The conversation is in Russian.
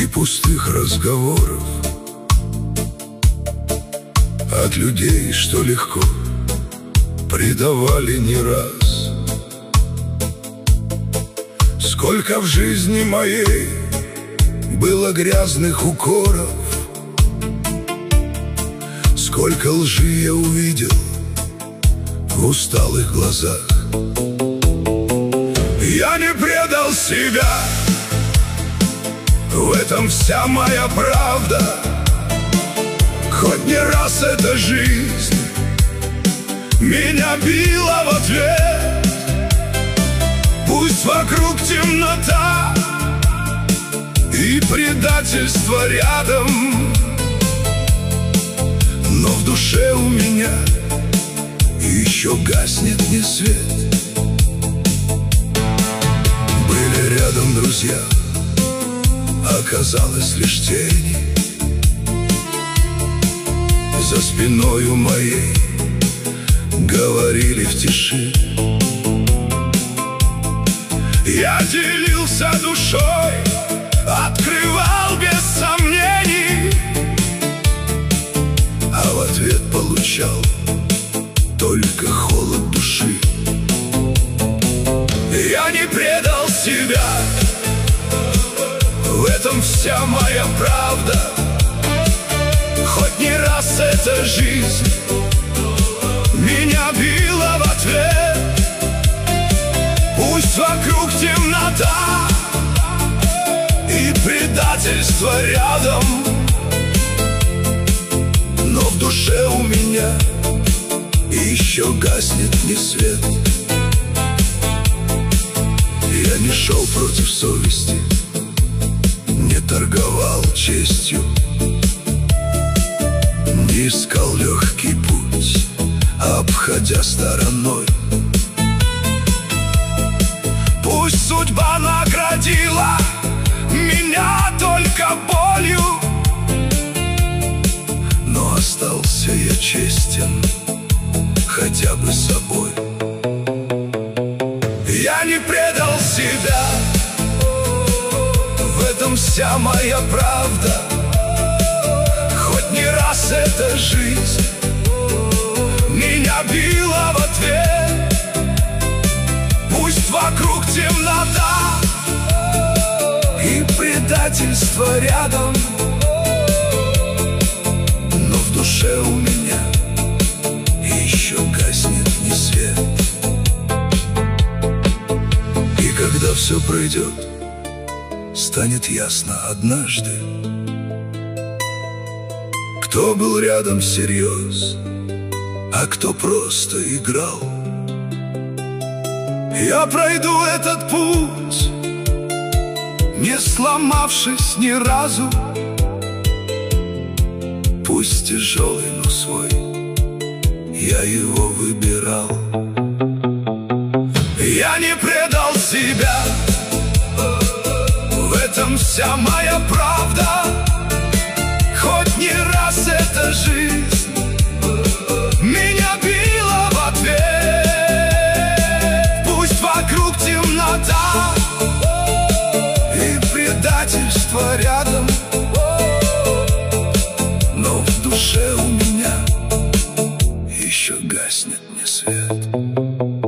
пустых разговоров от людей, что легко предавали не раз. Сколько в жизни моей было грязных укоров, сколько лжи я увидел в усталых глазах. Я не предал себя, в этом вся моя правда. Хоть не раз эта жизнь меня била в ответ. Пусть вокруг темнота и предательство рядом, но в душе у меня еще гаснет не свет. Были рядом друзья, оказалось лишь тени. За спиною моей говорили в тиши. Я делился душой, открывал без сомнений, а в ответ получал только холод души. Я не предал себя, в этом вся моя правда. Хоть не раз эта жизнь меня била в ответ. Пусть вокруг темнота и предательство рядом, но в душе у меня еще гаснет не свет. Я не шел против совести, не торговал честью, не искал легкий путь, обходя стороной. Пусть судьба наградила меня только болью, но остался я честен хотя бы собой. Я не предал себя, в этом вся моя правда. Хоть не раз эта жизнь меня била в ответ. Пусть вокруг темнота и предательство рядом, но в душе у меня еще гаснет не свет. И когда все пройдет, станет ясно однажды, кто был рядом всерьез, а кто просто играл. Я пройду этот путь, не сломавшись ни разу. Пусть тяжелый, но свой, я его выбирал. Я не предал себя, в этом вся моя правда. Хоть не раз эта жизнь меня била в ответ. Пусть вокруг темнота и предательство рядом, но в душе у меня еще гаснет не свет.